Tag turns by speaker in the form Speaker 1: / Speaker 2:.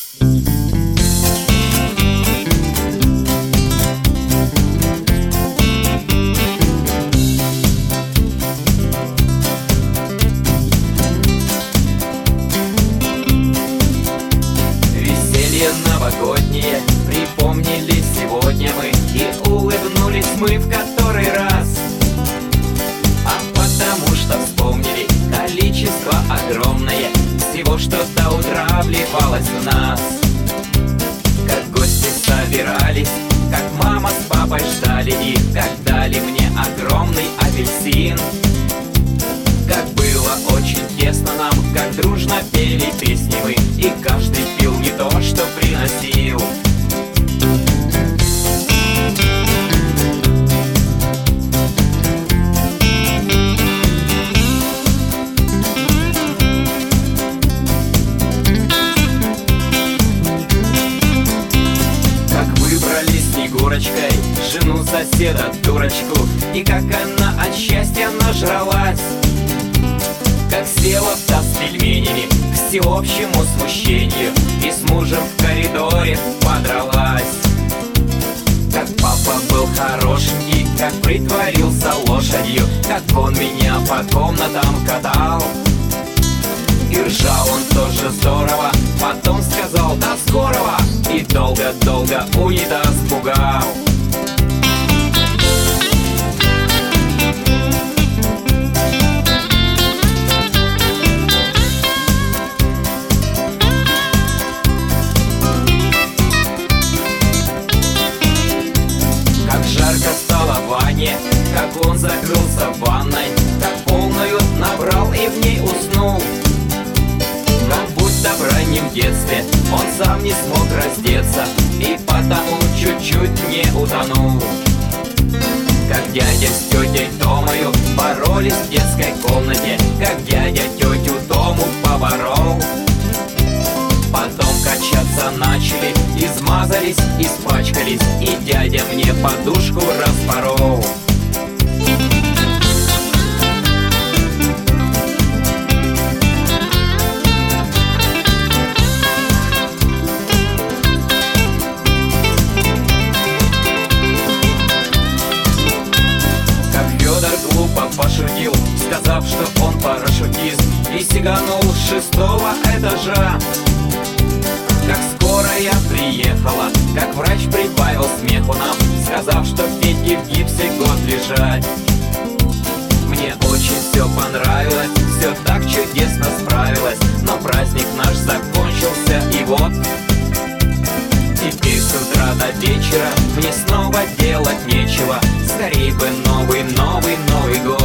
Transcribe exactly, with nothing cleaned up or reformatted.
Speaker 1: Новогодние припомнили сегодня мы, и улыбнулись мы в который раз. А потому что вспомнили количество огромное всего, что до утра вливалось в нас. Как гости собирались, как мама с папой ждали их, как дали мне огромный апельсин. Как было очень тесно нам, как дружно пели песни мы, и каждый пил не то, что приносил. Как выбрали Снегурочкой жену соседа дурочку, и как она от счастья нажралась. Как села в таз с пельменями к всеобщему смущению и с мужем в коридоре подралась. Как папа был хорошенький, как притворился лошадью, как он меня по комнатам катал. И ржал он тоже здорово, потом сказал до скорого, и долго-долго унитаз пугал. Жарко стало в ванне, как он закрылся в ванной, как полную набрал и в ней уснул. Как будто в раннем детстве он сам не смог раздеться, и потому чуть-чуть не утонул. Как дядя с тетей Томою боролись в детской комнате, как дядя тетю Тому поборол. Потом качаться начали, измазались, испачкались, и дядя мне подушку распорол. Как Федор глупо пошутил, сказав, что он парашютист, и сиганул с шестого этажа. Как скоро я приехала, как врач прибавил смеху нам, сказав, что Петьке в гипсе год лежать. Мне очень все понравилось, все так чудесно справилось, но праздник наш закончился, и вот теперь с утра до вечера мне снова делать нечего. Скорей бы новый, новый, Новый год.